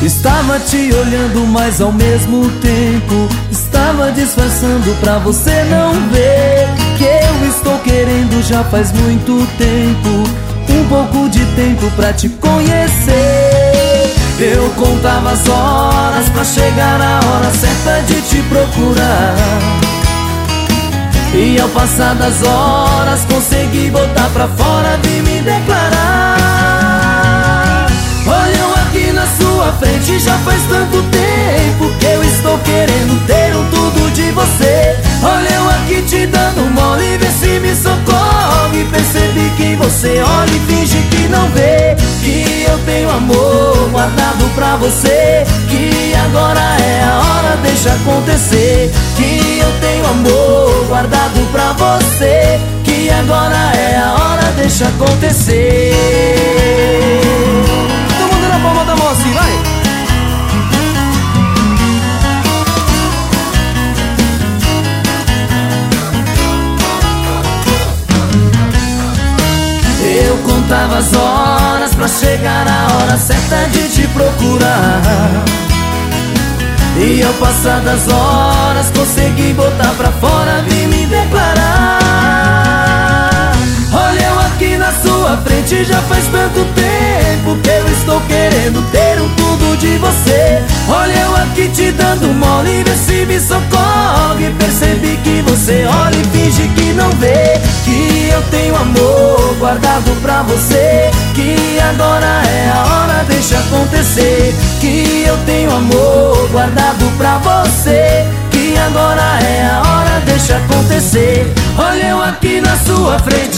Estava te olhando, mas ao mesmo tempo estava disfarçando pra você não ver que eu estou querendo já faz muito tempo, um pouco de tempo pra te conhecer. Eu contava as horas pra chegar a hora certa de te procurar, e ao passar das horas consegui botar pra fora de me declarar. Olha eu aqui na sua frente, já faz tanto tempo que eu estou querendo ter um tudo de você. Olha eu aqui te dando mole, vê se me socorre. Percebi que você olha e finge que não vê que eu tenho amor guardado pra você, que agora é a hora, deixa acontecer. Que eu tenho amor guardado pra você, que agora é a hora, deixa acontecer. Todo mundo na palma da mão assim, vai! Eu contava as horas pra chegar a hora certa de te procurar, e ao passar das horas consegui botar pra fora de me declarar. Olha eu aqui na sua frente, já faz tanto tempo que eu estou querendo ter um tudo de você. Olha eu aqui te dando mole, vê se me socorre. Percebi que você olha e finge que não vê que eu tenho amor guardado pra você, que agora é a hora, deixa acontecer. Que eu tenho amor guardado pra você, que agora é a hora, deixa acontecer. Olha eu aqui na sua frente,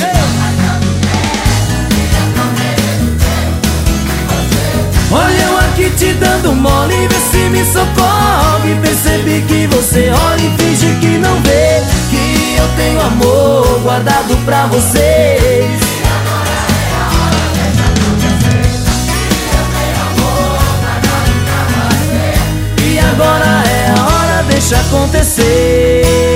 olha eu aqui te dando mole, vê se me socorre. Percebi que você olha e finge que não vê que eu tenho amor guardado pra você. E agora é a hora, deixa acontecer.